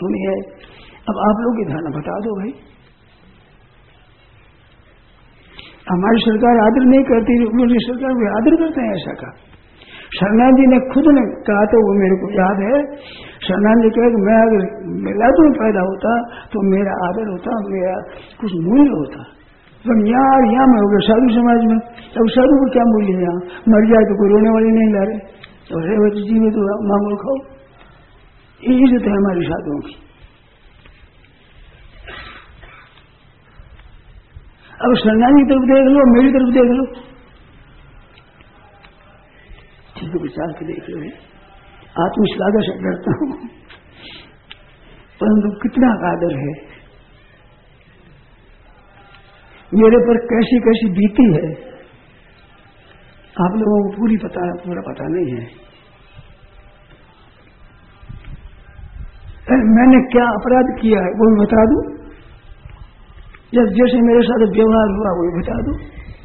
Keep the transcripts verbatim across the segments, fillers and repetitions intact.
सुनिए, अब आप लोग की धारणा बता दो भाई। हमारी सरकार आदर नहीं करती, उनकी सरकार भी आदर करते हैं। ऐसा कहा शरणानंद जी ने खुद ने कहा, तो वो मेरे को याद है। शरणानंद जी कहे कि मैं अगर मिलाद में पैदा होता तो मेरा आदर होता, मेरा कुछ मूल्य होता। पर यहाँ यहाँ में हो गया साधु समाज में, अब साधु को क्या मूल्य है? यहाँ मर जाए तो कोई रोने वाली नहीं ला रहे, और रेवत जी में तो मांगो खाओ। ये इज्जत है हमारी साधुओं की। अब शरणानंद की तरफ देख लो, मेरी तरफ देख लो, ठीक है, विचार के देख लो। आत्मश्लाघा से डरता हूं, परंतु कितना आदर है मेरे पर, कैसी कैसी बीती है आप लोगों को पूरी पता पूरा पता नहीं है। मैंने क्या अपराध किया है वो भी बता दूं, या जैसे मेरे साथ व्यवहार हुआ वो भी बता दूं।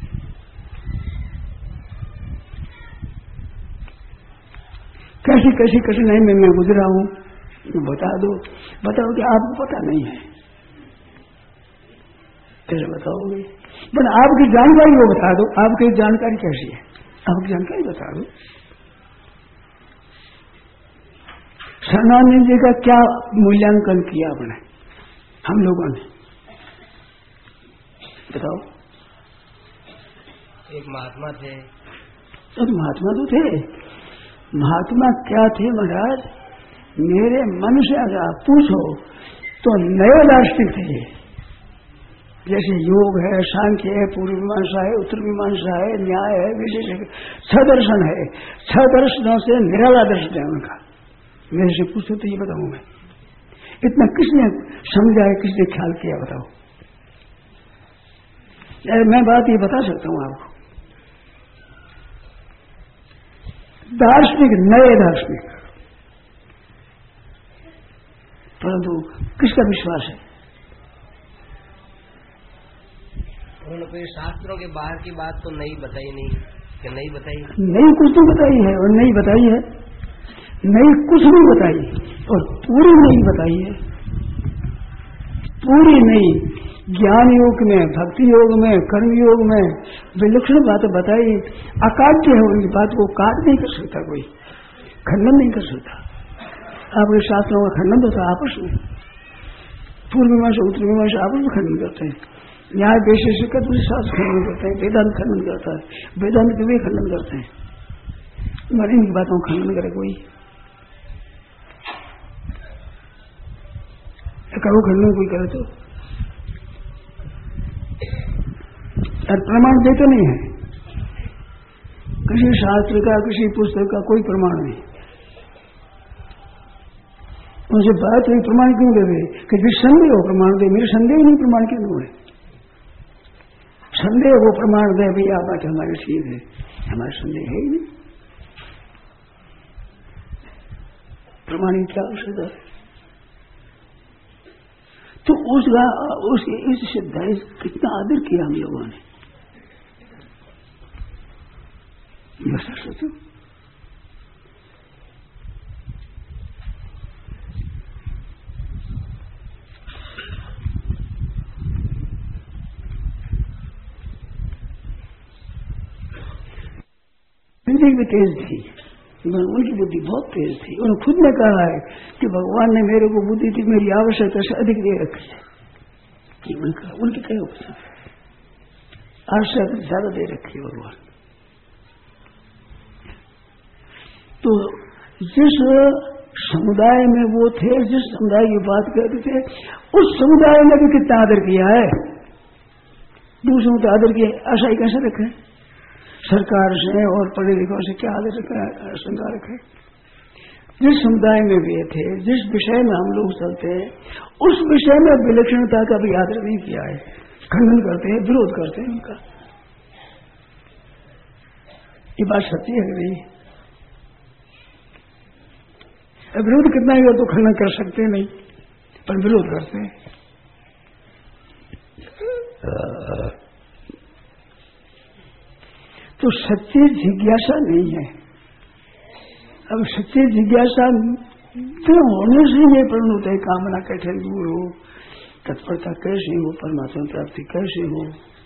कैसी कैसी कठिनाई में मैं गुजरा हूं बता दो। बताओ कि आपको पता नहीं है, कैसे बताओगे? पर आपकी जानकारी वो बता दो। आपकी जानकारी कैसी है, आपकी जानकारी बता दो। शरणानंद जी का क्या मूल्यांकन किया आपने, हम लोगों ने, बताओ। एक महात्मा थे। तो महात्मा तो थे, महात्मा क्या थे महाराज? मेरे मन से अगर आप पूछो तो नए दार्शनिक थे। जैसे योग है, सांख्य है, पूर्व मीमांसा है, उत्तर मीमांसा है, न्याय है, विशेष है, छह दर्शन है। छह दर्शनों से निराला दर्शन है उनका। मेरे से पूछो तो ये बताऊं मैं, इतना किसने समझा है, किसने ख्याल किया बताओ? मैं बात ये बता सकता हूं आपको, दार्शनिक, नए दार्शनिक, परंतु किसका विश्वास है? उन्होंने कोई शास्त्रों के बाहर की बात तो नहीं बताई, नहीं कि नहीं बताई, नहीं कुछ तो बताई है, और नहीं बताई है, नहीं कुछ नहीं बताई, और पूरी नहीं बताई है, पूरी नहीं। ज्ञान योग में, भक्ति योग में, कर्म योग में विलक्षण बातें बताई। अकाट्य है, उनकी बात को काट नहीं कर सकता कोई, खंडन नहीं कर सकता। आपके शास्त्रों का खंडन होता है आपस में, पूर्व मीमांसा उत्तर मीमांसा आपस में खंडन करते हैं, न्याय वैशेषिक का दूसरे शास्त्र खंडन करते हैं, वेदांत खंडन करता है, वेदांत के भी खंडन करते हैं। मगर इनकी बातों का खंडन करे कोई, करो खंडन कोई करे तो, और प्रमाण देते नहीं है किसी शास्त्र का, किसी पुस्तक का कोई प्रमाण नहीं। उनसे बात हुई प्रमाण क्यों देवे कि जिस संदेह हो प्रमाण दे, मेरे संदेह नहीं प्रमाण क्यों हुए? संदेह वो प्रमाण दे, भाई आप बात हमारे ठीक है, हमारा संदेह है ही नहीं, प्रमाण क्या आवश्यकता है? तो उसका उस इस सिद्धांत कितना आदर किया हम लोगों ने, बस सोचो। बुद्धि भी तेज थी, उनकी बुद्धि बहुत तेज थी। उन्होंने खुद ने कहा है कि भगवान ने मेरे को बुद्धि थी मेरी आवश्यकता से अधिक दे रखी है, कि उनका उनकी कई आवश्यकता ज्यादा दे रखी है भगवान। तो जिस समुदाय में वो थे, जिस समुदाय की बात करते थे, उस समुदाय ने भी कितना आदर किया है, दूसरों का आदर किया। आशा ही कैसे रखे? सरकार से और पढ़े लिखों से क्या आदर शंका रखे? जिस समुदाय में भी थे, जिस विषय में हम लोग चलते हैं, उस विषय में विलक्षणता का भी आदर नहीं किया है, खंडन करते हैं, विरोध करते हैं उनका। ये बात सच्ची है कि नहीं? विरोध कितना ही हो तो खंडन कर सकते नहीं, पर विरोध करते हैं। तो सच्ची जिज्ञासा नहीं है। अब सच्ची जिज्ञासा तो होने से ये परिणत है, कामना कैसे दूर हो, तत्परता कैसे हो, परमात्मा प्राप्ति कैसे हो।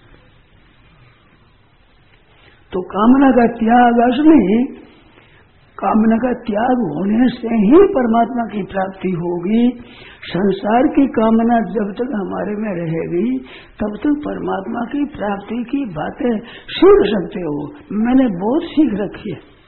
तो कामना का त्याग असली, कामना का त्याग होने से ही परमात्मा की प्राप्ति होगी। संसार की कामना जब तक हमारे में रहेगी तब तक परमात्मा की प्राप्ति की बातें सीख सकते हो। मैंने बहुत सीख रखी है।